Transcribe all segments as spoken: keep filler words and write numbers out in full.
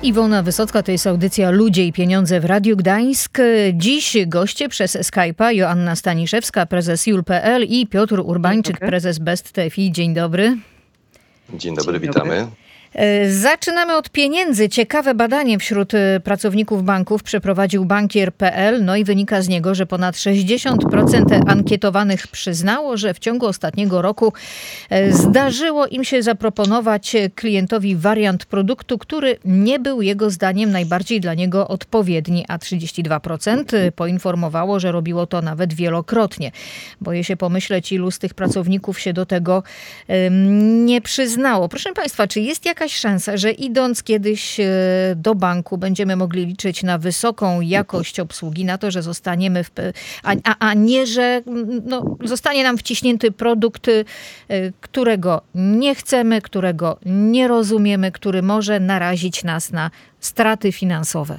Iwona Wysocka, to jest audycja Ludzie i Pieniądze w Radiu Gdańsk. Dziś goście przez Skype'a Joanna Staniszewska, prezes Jul kropka pe el i Piotr Urbańczyk, prezes Best T F I. Dzień dobry. Dzień dobry, Dzień witamy. Dobry. Zaczynamy od pieniędzy. Ciekawe badanie wśród pracowników banków przeprowadził bankier kropka pe el. No i wynika z niego, że ponad sześćdziesiąt procent ankietowanych przyznało, że w ciągu ostatniego roku zdarzyło im się zaproponować klientowi wariant produktu, który nie był jego zdaniem najbardziej dla niego odpowiedni, a trzydzieści dwa procent poinformowało, że robiło to nawet wielokrotnie. Boję się pomyśleć, ilu z tych pracowników się do tego nie przyznało. Proszę Państwa, czy jest jakaś szansa, że idąc kiedyś do banku będziemy mogli liczyć na wysoką jakość obsługi, na to, że zostaniemy, w, a, a, a nie, że no, zostanie nam wciśnięty produkt, którego nie chcemy, którego nie rozumiemy, który może narazić nas na straty finansowe?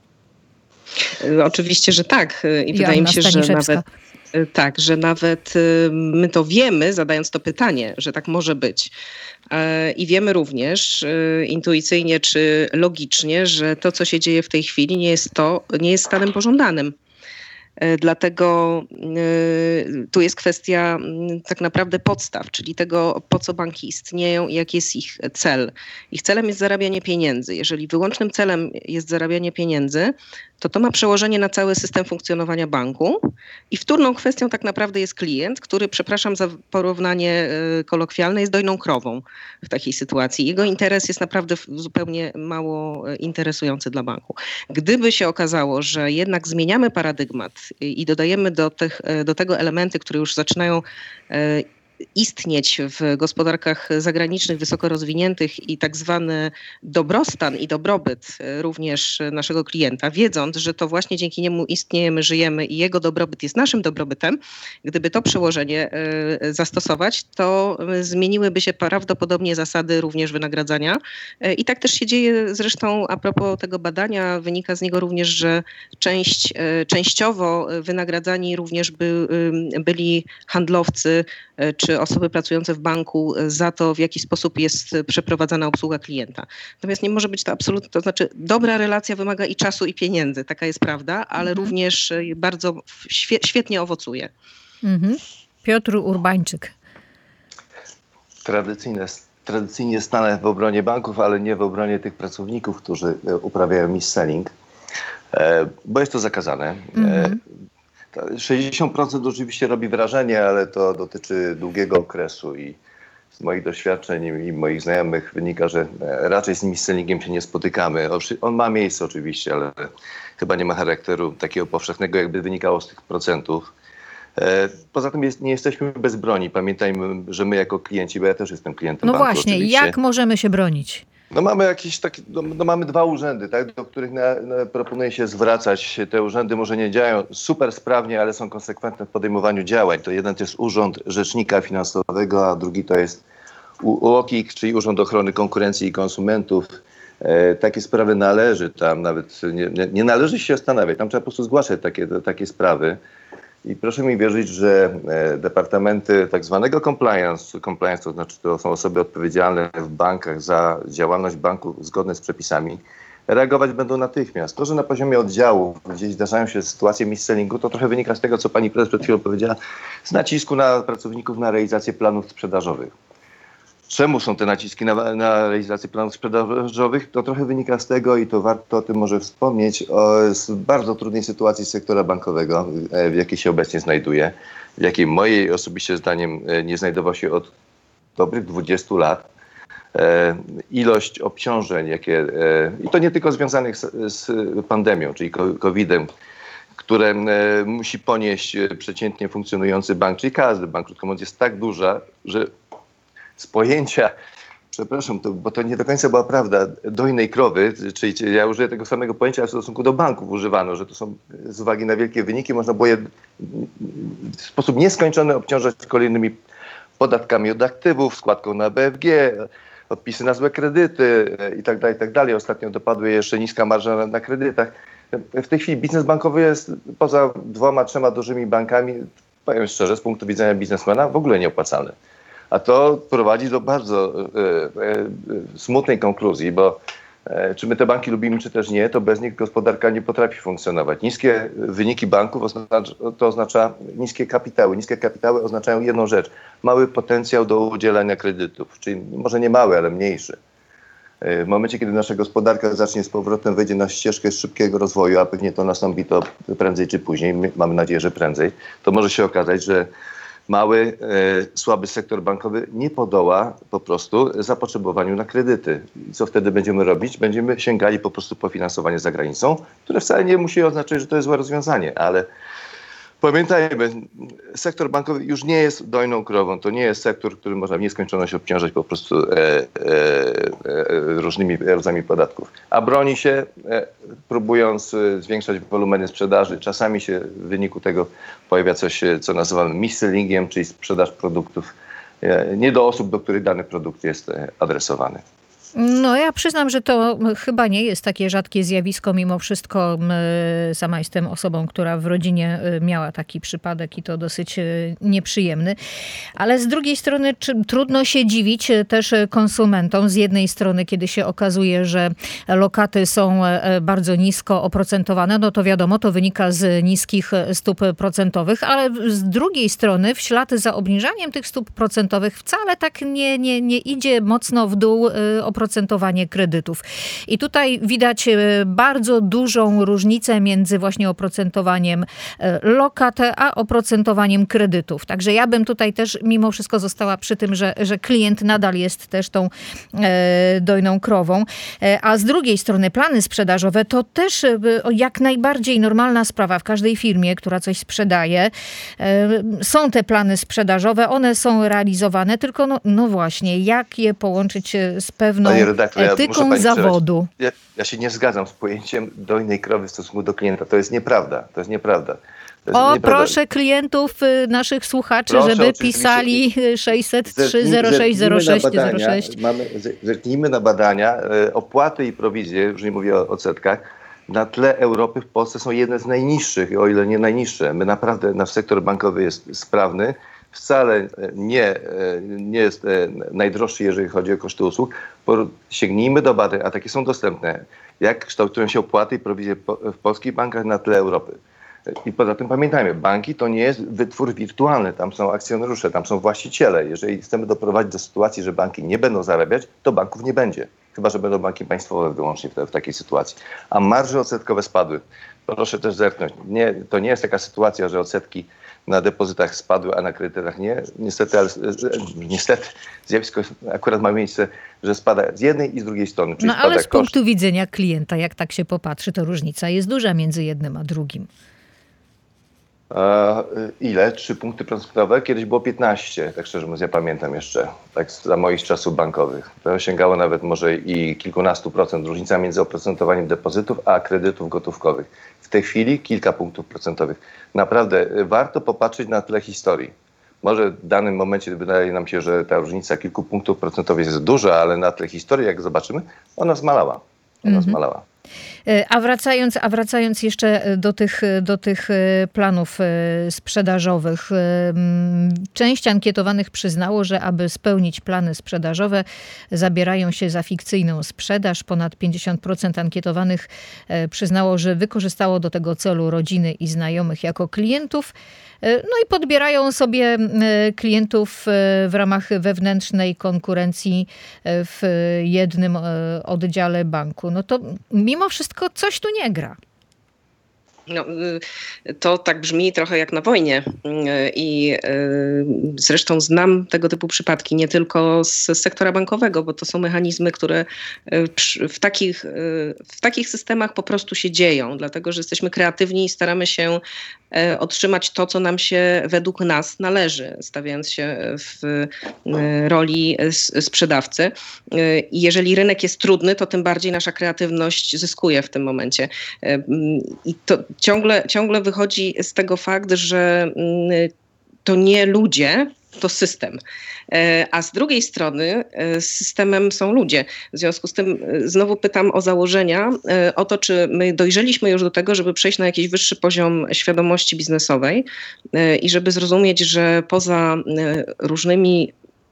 Oczywiście, że tak. I wydaje mi się, że nawet tak, że nawet my to wiemy, zadając to pytanie, że tak może być. I wiemy również intuicyjnie czy logicznie, że to, co się dzieje w tej chwili, nie jest to, nie jest stanem pożądanym. Dlatego tu jest kwestia tak naprawdę podstaw, czyli tego, po co banki istnieją i jaki jest ich cel. Ich celem jest zarabianie pieniędzy. Jeżeli wyłącznym celem jest zarabianie pieniędzy, to to ma przełożenie na cały system funkcjonowania banku. I wtórną kwestią tak naprawdę jest klient, który, przepraszam za porównanie kolokwialne, jest dojną krową w takiej sytuacji. Jego interes jest naprawdę zupełnie mało interesujący dla banku. Gdyby się okazało, że jednak zmieniamy paradygmat i dodajemy do, tych, do tego elementy, które już zaczynają istnieć w gospodarkach zagranicznych, wysoko rozwiniętych i tak zwany dobrostan i dobrobyt również naszego klienta, wiedząc, że to właśnie dzięki niemu istniejemy, żyjemy i jego dobrobyt jest naszym dobrobytem, gdyby to przełożenie zastosować, to zmieniłyby się prawdopodobnie zasady również wynagradzania. I tak też się dzieje zresztą a propos tego badania, wynika z niego również, że część, częściowo wynagradzani również by, byli handlowcy czy osoby pracujące w banku za to, w jaki sposób jest przeprowadzana obsługa klienta. Natomiast nie może być to absolutnie, to znaczy dobra relacja wymaga i czasu, i pieniędzy, taka jest prawda, ale mhm. również bardzo świe, świetnie owocuje. Mhm. Piotr Urbańczyk. Tradycyjne, tradycyjnie stanę w obronie banków, ale nie w obronie tych pracowników, którzy uprawiają mis-selling, bo jest to zakazane. Mhm. sześćdziesiąt procent oczywiście robi wrażenie, ale to dotyczy długiego okresu i z moich doświadczeń i moich znajomych wynika, że raczej z mis-sellingiem się nie spotykamy. On ma miejsce oczywiście, ale chyba nie ma charakteru takiego powszechnego, jakby wynikało z tych procentów. Poza tym jest, nie jesteśmy bez broni. Pamiętajmy, że my jako klienci, bo ja też jestem klientem no banku. No właśnie, oczywiście. Jak możemy się bronić? No mamy jakieś takie, no, no mamy dwa urzędy, tak, do których na, na, proponuje się zwracać. Te urzędy może nie działają super sprawnie, ale są konsekwentne w podejmowaniu działań. To jeden to jest Urząd Rzecznika Finansowego, a drugi to jest U O K I K, czyli Urząd Ochrony Konkurencji i Konsumentów. E, takie sprawy należy tam nawet, nie, nie, nie należy się zastanawiać, tam trzeba po prostu zgłaszać takie, takie sprawy. I proszę mi wierzyć, że e, departamenty tak zwanego compliance, compliance to znaczy to są osoby odpowiedzialne w bankach za działalność banku zgodne z przepisami, reagować będą natychmiast. To, że na poziomie oddziału gdzieś zdarzają się sytuacje mis-sellingu, to trochę wynika z tego, co pani prezes przed chwilą powiedziała, z nacisku na pracowników na realizację planów sprzedażowych. Czemu są te naciski na, na realizację planów sprzedażowych? To trochę wynika z tego i to warto o tym może wspomnieć, o, z bardzo trudnej sytuacji sektora bankowego, w jakiej się obecnie znajduje, w jakiej mojej osobiście zdaniem nie znajdował się od dobrych dwudziestu lat. E, ilość obciążeń, jakie, e, i to nie tylko związanych z, z pandemią, czyli kowidem, które e, musi ponieść przeciętnie funkcjonujący bank, czyli każdy bank, krótko mówiąc, jest tak duża, że z pojęcia, przepraszam, to, bo to nie do końca była prawda, dojnej krowy, czyli ja użyję tego samego pojęcia, ale w stosunku do banków używano, że to są z uwagi na wielkie wyniki, można było je w sposób nieskończony obciążać kolejnymi podatkami od aktywów, składką na B F G, odpisy na złe kredyty i tak dalej, i tak dalej. Ostatnio dopadła jeszcze niska marża na, na kredytach. W tej chwili biznes bankowy jest poza dwoma, trzema dużymi bankami, powiem szczerze, z punktu widzenia biznesmena w ogóle nieopłacalny. A to prowadzi do bardzo e, e, smutnej konkluzji, bo Czy my te banki lubimy, czy też nie, to bez nich gospodarka nie potrafi funkcjonować. Niskie wyniki banków oznacza, to oznacza niskie kapitały. Niskie kapitały oznaczają jedną rzecz. Mały potencjał do udzielania kredytów, czyli może nie mały, ale mniejszy. W momencie, kiedy nasza gospodarka zacznie z powrotem, wejdzie na ścieżkę szybkiego rozwoju, a pewnie to nastąpi to prędzej czy później, mamy nadzieję, że prędzej, to może się okazać, że mały, e, słaby sektor bankowy nie podoła po prostu zapotrzebowaniu na kredyty. I co wtedy będziemy robić? Będziemy sięgali po prostu po finansowanie za granicą, które wcale nie musi oznaczać, że to jest złe rozwiązanie, ale pamiętajmy, sektor bankowy już nie jest dojną krową. To nie jest sektor, który można w nieskończoność obciążać po prostu e, e, e, różnymi rodzajami podatków. A broni się, e, próbując e, zwiększać wolumeny sprzedaży. Czasami się w wyniku tego pojawia coś, co nazywamy mis-sellingiem, czyli sprzedaż produktów e, nie do osób, do których dany produkt jest e, adresowany. No ja przyznam, że to chyba nie jest takie rzadkie zjawisko. Mimo wszystko sama jestem osobą, która w rodzinie miała taki przypadek i to dosyć nieprzyjemny. Ale z drugiej strony czy, trudno się dziwić też konsumentom. Z jednej strony, kiedy się okazuje, że lokaty są bardzo nisko oprocentowane, no to wiadomo, to wynika z niskich stóp procentowych, ale z drugiej strony w ślad za obniżaniem tych stóp procentowych wcale tak nie, nie, nie idzie mocno w dół oprocentowanie oprocentowanie kredytów. I tutaj widać bardzo dużą różnicę między właśnie oprocentowaniem lokat, a oprocentowaniem kredytów. Także ja bym tutaj też mimo wszystko została przy tym, że, że klient nadal jest też tą e, dojną krową. E, a z drugiej strony plany sprzedażowe to też e, jak najbardziej normalna sprawa w każdej firmie, która coś sprzedaje. E, są te plany sprzedażowe, one są realizowane, tylko no, no właśnie, jak je połączyć z pewną redaktor, etyką ja zawodu. Ja, ja się nie zgadzam z pojęciem dojnej krowy w stosunku do klienta. To jest nieprawda. To jest nieprawda. To jest o, nieprawda. Proszę klientów, naszych słuchaczy, proszę, żeby pisali sześćset trzy zero sześć zero sześć zero sześć. Mamy, zerknijmy na badania. Opłaty i prowizje, już nie mówię o odsetkach, na tle Europy w Polsce są jedne z najniższych, o ile nie najniższe. My naprawdę, nasz sektor bankowy jest sprawny. Wcale nie, nie jest najdroższy, jeżeli chodzi o koszty usług. Sięgnijmy do badań, a takie są dostępne, jak kształtują się opłaty i prowizje w polskich bankach na tle Europy. I poza tym pamiętajmy, banki to nie jest wytwór wirtualny, tam są akcjonariusze, tam są właściciele. Jeżeli chcemy doprowadzić do sytuacji, że banki nie będą zarabiać, to banków nie będzie. Chyba że będą banki państwowe wyłącznie w, te, w takiej sytuacji. A marże odsetkowe spadły. Proszę też zerknąć. Nie, to nie jest taka sytuacja, że odsetki na depozytach spadły, a na kredytach nie. Niestety, ale, niestety zjawisko akurat ma miejsce, że spada z jednej i z drugiej strony. Czyli no ale z punktu koszt. widzenia klienta, jak tak się popatrzy, to różnica jest duża między jednym a drugim. A, ile? Trzy punkty procentowe? Kiedyś było piętnaście, tak szczerze mówiąc, ja pamiętam jeszcze, tak za moich czasów bankowych. To sięgało nawet może i kilkunastu procent, różnica między oprocentowaniem depozytów a kredytów gotówkowych. W tej chwili kilka punktów procentowych. Naprawdę warto popatrzeć na tle historii. Może w danym momencie wydaje nam się, że ta różnica kilku punktów procentowych jest duża, ale na tle historii, jak zobaczymy, ona zmalała. Ona mm-hmm. zmalała. A wracając, a wracając jeszcze do tych, do tych planów sprzedażowych. Część ankietowanych przyznało, że aby spełnić plany sprzedażowe, zabierają się za fikcyjną sprzedaż. Ponad pięćdziesiąt procent ankietowanych przyznało, że wykorzystało do tego celu rodziny i znajomych jako klientów. No i podbierają sobie klientów w ramach wewnętrznej konkurencji w jednym oddziale banku. No to mimo wszystko coś tu nie gra. No, to tak brzmi trochę jak na wojnie i zresztą znam tego typu przypadki nie tylko z sektora bankowego, bo to są mechanizmy, które w takich, w takich systemach po prostu się dzieją, dlatego że jesteśmy kreatywni i staramy się otrzymać to, co nam się według nas należy, stawiając się w roli sprzedawcy. I jeżeli rynek jest trudny, to tym bardziej nasza kreatywność zyskuje w tym momencie. I to ciągle, ciągle wychodzi z tego fakt, że to nie ludzie, to system. A z drugiej strony systemem są ludzie. W związku z tym znowu pytam o założenia, o to, czy my dojrzeliśmy już do tego, żeby przejść na jakiś wyższy poziom świadomości biznesowej i żeby zrozumieć, że poza różnymi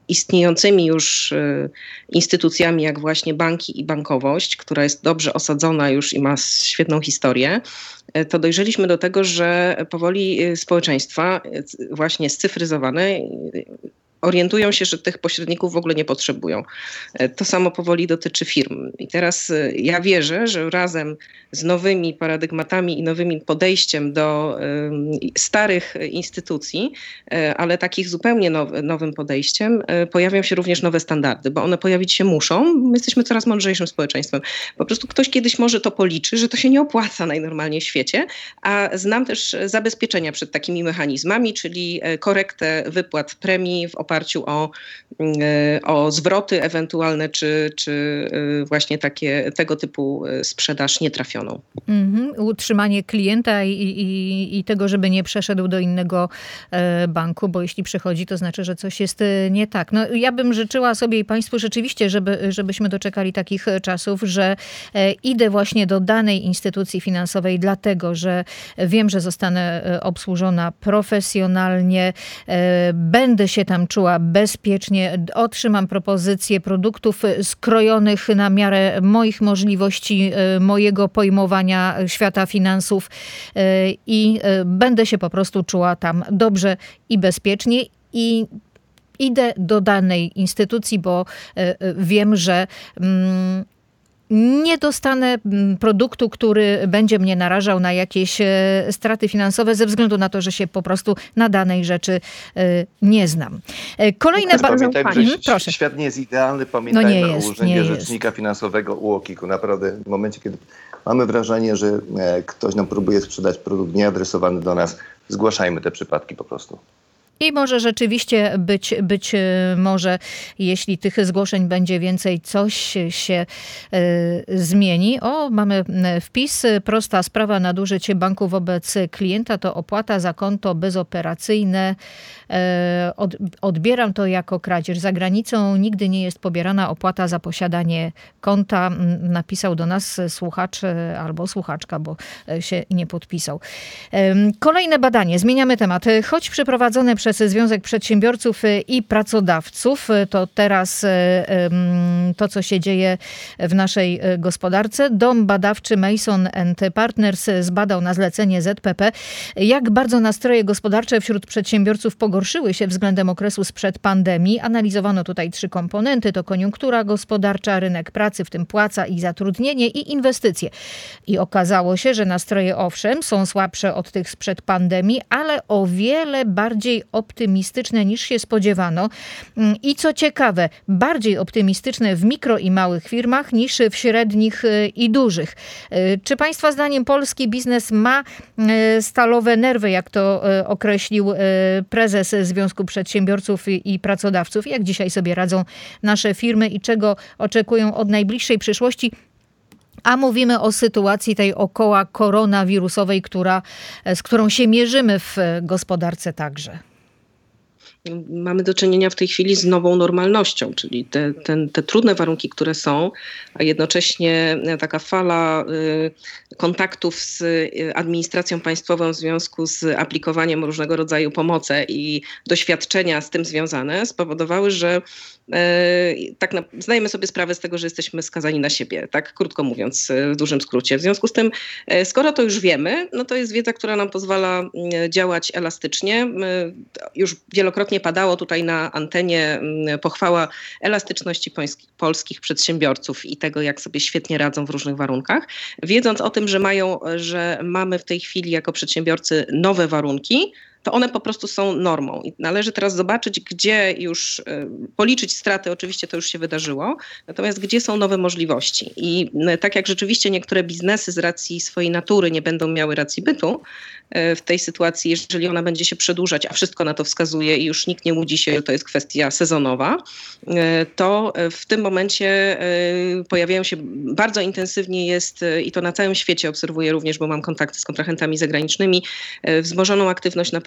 istniejącymi już instytucjami, jak właśnie banki i bankowość, która jest dobrze osadzona już i ma świetną historię, to dojrzeliśmy do tego, że powoli społeczeństwa właśnie scyfryzowane orientują się, że tych pośredników w ogóle nie potrzebują. To samo powoli dotyczy firm. I teraz ja wierzę, że razem z nowymi paradygmatami i nowym podejściem do y, starych instytucji, y, ale takich zupełnie now, nowym podejściem, y, pojawią się również nowe standardy, bo one pojawić się muszą. My jesteśmy coraz mądrzejszym społeczeństwem. Po prostu ktoś kiedyś może to policzy, że to się nie opłaca najnormalniej w świecie, a znam też zabezpieczenia przed takimi mechanizmami, czyli korektę wypłat premii w oparciu o, o zwroty ewentualne, czy, czy właśnie takie, tego typu sprzedaż nietrafioną. Mhm. Utrzymanie klienta i, i, i tego, żeby nie przeszedł do innego banku, bo jeśli przechodzi, to znaczy, że coś jest nie tak. No, ja bym życzyła sobie i państwu rzeczywiście, żeby, żebyśmy doczekali takich czasów, że idę właśnie do danej instytucji finansowej, dlatego, że wiem, że zostanę obsłużona profesjonalnie, będę się tam czuła bezpiecznie, otrzymam propozycje produktów skrojonych na miarę moich możliwości, mojego pojmowania świata finansów i będę się po prostu czuła tam dobrze i bezpiecznie i idę do danej instytucji, bo wiem, że nie dostanę produktu, który będzie mnie narażał na jakieś straty finansowe ze względu na to, że się po prostu na danej rzeczy nie znam. Kolejne... Ba- Pamiętajmy, że mhm, proszę. Świat nie jest idealny. Pamiętajmy no nie jest, o Urzędzie nie Rzecznika jest. Finansowego u O K I k-u. Naprawdę w momencie, kiedy mamy wrażenie, że ktoś nam próbuje sprzedać produkt nieadresowany do nas, zgłaszajmy te przypadki po prostu. I może rzeczywiście być, być może, jeśli tych zgłoszeń będzie więcej, coś się y, zmieni. O, mamy wpis. Prosta sprawa, nadużycie banku wobec klienta to opłata za konto bezoperacyjne. Y, od, odbieram to jako kradzież. Za granicą nigdy nie jest pobierana opłata za posiadanie konta. Napisał do nas słuchacz albo słuchaczka, bo się nie podpisał. Y, kolejne badanie. Zmieniamy temat. Choć przeprowadzone przez Związek Przedsiębiorców i Pracodawców, to teraz to, co się dzieje w naszej gospodarce. Dom badawczy Mason and Partners zbadał na zlecenie Z P P, jak bardzo nastroje gospodarcze wśród przedsiębiorców pogorszyły się względem okresu sprzed pandemii. Analizowano tutaj trzy komponenty. To koniunktura gospodarcza, rynek pracy, w tym płaca i zatrudnienie i inwestycje. I okazało się, że nastroje owszem są słabsze od tych sprzed pandemii, ale o wiele bardziej optymistyczne niż się spodziewano. I co ciekawe, bardziej optymistyczne w mikro i małych firmach niż w średnich i dużych. Czy państwa zdaniem polski biznes ma stalowe nerwy, jak to określił prezes Związku Przedsiębiorców i Pracodawców? Jak dzisiaj sobie radzą nasze firmy i czego oczekują od najbliższej przyszłości? A mówimy o sytuacji tej około koronawirusowej, która, z którą się mierzymy w gospodarce także. Mamy do czynienia w tej chwili z nową normalnością, czyli te, te, te trudne warunki, które są, a jednocześnie taka fala y, kontaktów z administracją państwową w związku z aplikowaniem różnego rodzaju pomocy i doświadczenia z tym związane spowodowały, że y, tak na, zdajemy sobie sprawę z tego, że jesteśmy skazani na siebie, tak krótko mówiąc, w dużym skrócie. W związku z tym, y, skoro to już wiemy, no to jest wiedza, która nam pozwala y, działać elastycznie. Y, już wielokrotnie padało tutaj na antenie pochwała elastyczności polskich przedsiębiorców i tego, jak sobie świetnie radzą w różnych warunkach. Wiedząc o tym, że mają, że mamy w tej chwili jako przedsiębiorcy nowe warunki, to one po prostu są normą. I należy teraz zobaczyć, gdzie już policzyć straty, oczywiście to już się wydarzyło, natomiast gdzie są nowe możliwości. I tak jak rzeczywiście niektóre biznesy z racji swojej natury nie będą miały racji bytu, w tej sytuacji, jeżeli ona będzie się przedłużać, a wszystko na to wskazuje i już nikt nie łudzi się, że to jest kwestia sezonowa, to w tym momencie pojawiają się, bardzo intensywnie jest, i to na całym świecie obserwuję również, bo mam kontakty z kontrahentami zagranicznymi, wzmożoną aktywność na polskim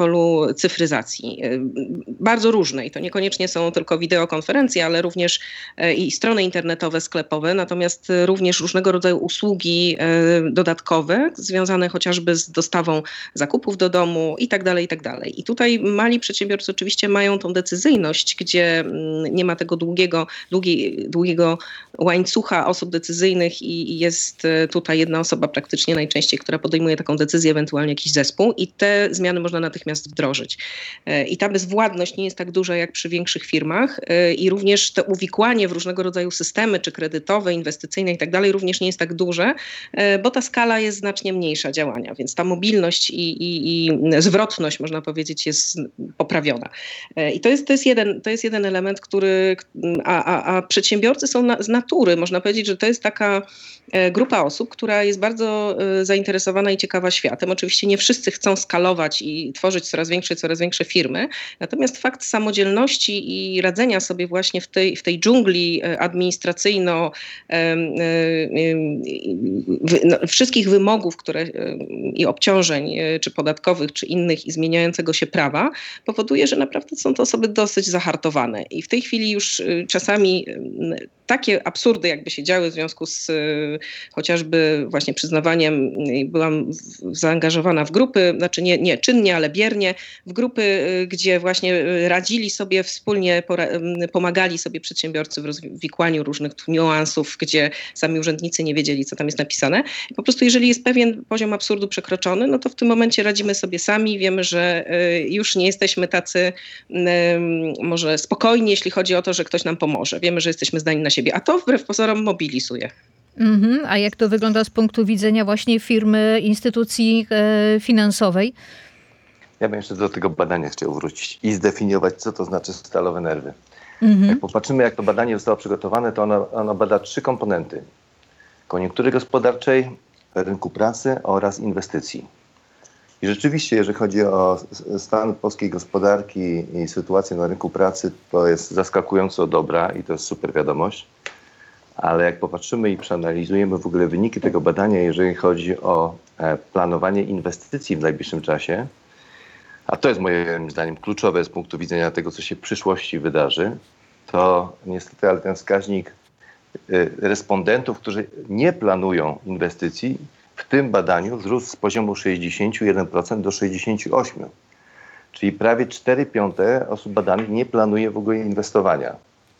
polu cyfryzacji. Bardzo różnej. To niekoniecznie są tylko wideokonferencje, ale również i strony internetowe, sklepowe, natomiast również różnego rodzaju usługi dodatkowe, związane chociażby z dostawą zakupów do domu i tak dalej, i tak dalej. I tutaj mali przedsiębiorcy oczywiście mają tą decyzyjność, gdzie nie ma tego długiego, długi, długiego łańcucha osób decyzyjnych i jest tutaj jedna osoba praktycznie najczęściej, która podejmuje taką decyzję, ewentualnie jakiś zespół i te zmiany można natychmiast wdrożyć. I ta bezwładność nie jest tak duża jak przy większych firmach i również to uwikłanie w różnego rodzaju systemy, czy kredytowe, inwestycyjne i tak dalej również nie jest tak duże, bo ta skala jest znacznie mniejsza działania, więc ta mobilność i, i, i zwrotność, można powiedzieć, jest poprawiona. I to jest, to jest, jeden, to jest jeden element, który, a, a, a przedsiębiorcy są na, z natury, można powiedzieć, że to jest taka grupa osób, która jest bardzo zainteresowana i ciekawa światem. Oczywiście nie wszyscy chcą skalować i tworzyć coraz większe, coraz większe firmy, natomiast fakt samodzielności i radzenia sobie właśnie w tej, w tej dżungli administracyjno no, wszystkich wymogów, które i obciążeń, czy podatkowych, czy innych i zmieniającego się prawa, powoduje, że naprawdę są to osoby dosyć zahartowane. I w tej chwili już czasami takie absurdy jakby się działy w związku z chociażby właśnie przyznawaniem, byłam zaangażowana w grupy, znaczy nie, nie czynnie, ale biernie, w grupy, gdzie właśnie radzili sobie wspólnie, pomagali sobie przedsiębiorcy w rozwikłaniu różnych niuansów, gdzie sami urzędnicy nie wiedzieli, co tam jest napisane. I po prostu jeżeli jest pewien poziom absurdu przekroczony, no to w tym momencie radzimy sobie sami, wiemy, że już nie jesteśmy tacy może spokojni, jeśli chodzi o to, że ktoś nam pomoże. Wiemy, że jesteśmy zdani na siebie, a to wbrew pozorom mobilizuje. Mm-hmm. A jak to wygląda z punktu widzenia właśnie firmy, instytucji e, finansowej? Ja bym jeszcze do tego badania chciał wrócić i zdefiniować, co to znaczy stalowe nerwy. Mm-hmm. Jak popatrzymy, jak to badanie zostało przygotowane, to ono, ono bada trzy komponenty. Koniunktury gospodarczej, rynku pracy oraz inwestycji. I rzeczywiście, jeżeli chodzi o stan polskiej gospodarki i sytuację na rynku pracy, to jest zaskakująco dobra i to jest super wiadomość. Ale jak popatrzymy i przeanalizujemy w ogóle wyniki tego badania, jeżeli chodzi o planowanie inwestycji w najbliższym czasie, a to jest moim zdaniem kluczowe z punktu widzenia tego, co się w przyszłości wydarzy, to niestety, ale ten wskaźnik respondentów, którzy nie planują inwestycji, w tym badaniu wzrósł z poziomu sześćdziesiąt jeden procent do sześćdziesiąt osiem procent. Czyli prawie cztery piąte osób badanych nie planuje w ogóle inwestowania.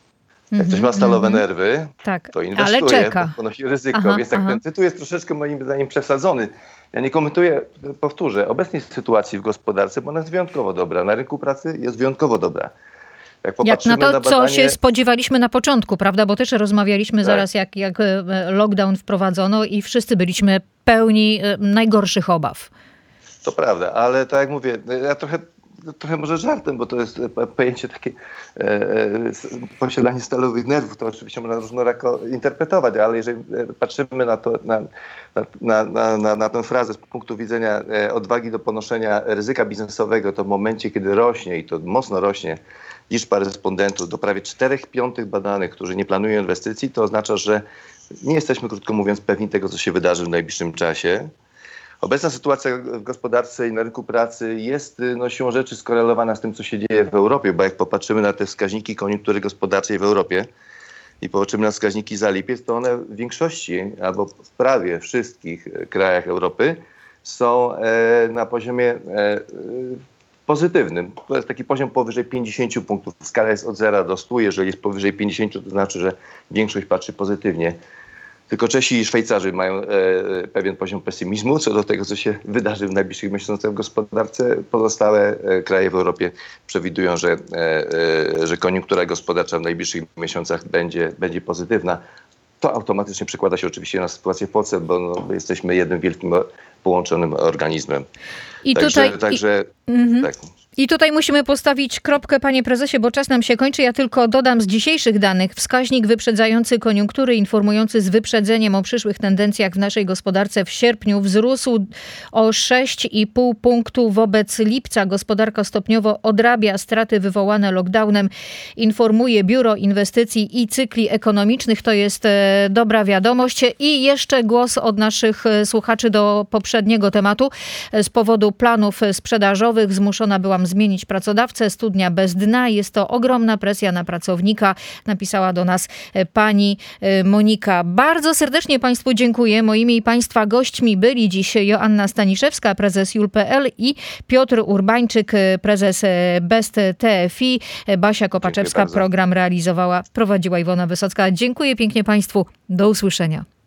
Jak ktoś ma stalowe nerwy, tak, to inwestuje, ale czeka. to ponosi ryzyko. Aha, Więc tak, ten tytuł jest troszeczkę moim zdaniem przesadzony. Ja nie komentuję, powtórzę, obecnej sytuacji w gospodarce, bo ona jest wyjątkowo dobra. Na rynku pracy jest wyjątkowo dobra. Jak, jak na to, na badanie... co się spodziewaliśmy na początku, prawda? Bo też rozmawialiśmy tak. zaraz, jak, jak lockdown wprowadzono i wszyscy byliśmy pełni najgorszych obaw. To prawda, ale tak jak mówię, ja trochę Trochę może żartem, bo to jest pojęcie takie e, e, posiadanie stalowych nerwów, to oczywiście można różnorako interpretować, ale jeżeli patrzymy na, to, na, na, na, na, na tę frazę z punktu widzenia e, odwagi do ponoszenia ryzyka biznesowego, to w momencie, kiedy rośnie i to mocno rośnie liczba respondentów do prawie cztery piąte badanych, którzy nie planują inwestycji, to oznacza, że nie jesteśmy, krótko mówiąc, pewni tego, co się wydarzy w najbliższym czasie. Obecna sytuacja w gospodarce i na rynku pracy jest no, siłą rzeczy skorelowana z tym, co się dzieje w Europie, bo jak popatrzymy na te wskaźniki koniunktury gospodarczej w Europie i popatrzymy na wskaźniki za lipiec, to one w większości albo w prawie wszystkich krajach Europy są e, na poziomie e, pozytywnym. To jest taki poziom powyżej pięćdziesiąt punktów. Skala jest od zera do stu. Jeżeli jest powyżej pięćdziesięciu, to znaczy, że większość patrzy pozytywnie. Tylko Czesi i Szwajcarzy mają e, pewien poziom pesymizmu co do tego, co się wydarzy w najbliższych miesiącach w gospodarce. Pozostałe e, kraje w Europie przewidują, że, e, e, że koniunktura gospodarcza w najbliższych miesiącach będzie, będzie pozytywna. To automatycznie przekłada się oczywiście na sytuację w Polsce, bo no, jesteśmy jednym wielkim połączonym organizmem. I także, tutaj... także, i, mm-hmm. tak. I tutaj musimy postawić kropkę, panie prezesie, bo czas nam się kończy. Ja tylko dodam z dzisiejszych danych. Wskaźnik wyprzedzający koniunktury, informujący z wyprzedzeniem o przyszłych tendencjach w naszej gospodarce w sierpniu wzrósł o sześć i pół punktu wobec lipca. Gospodarka stopniowo odrabia straty wywołane lockdownem, informuje Biuro Inwestycji i Cykli Ekonomicznych. To jest e, dobra wiadomość. I jeszcze głos od naszych słuchaczy do poprzedniego tematu. Z powodu planów sprzedażowych zmuszona byłam zmienić pracodawcę. Studnia bez dna. Jest to ogromna presja na pracownika. Napisała do nas pani Monika. Bardzo serdecznie państwu dziękuję. Moimi i państwa gośćmi byli dziś Joanna Staniszewska, prezes Jul kropka pe el i Piotr Urbańczyk, prezes Best T F I. Basia Kopaczewska program realizowała, prowadziła Iwona Wysocka. Dziękuję pięknie państwu. Do usłyszenia.